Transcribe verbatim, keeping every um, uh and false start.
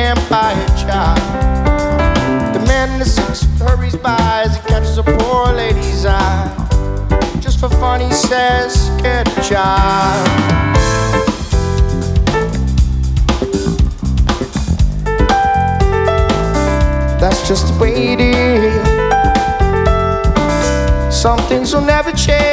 can't buy a child. The man in the six hurries by as he catches a poor lady's eye. Just for fun he says, get a child. That's just the way it is. Some things will never change.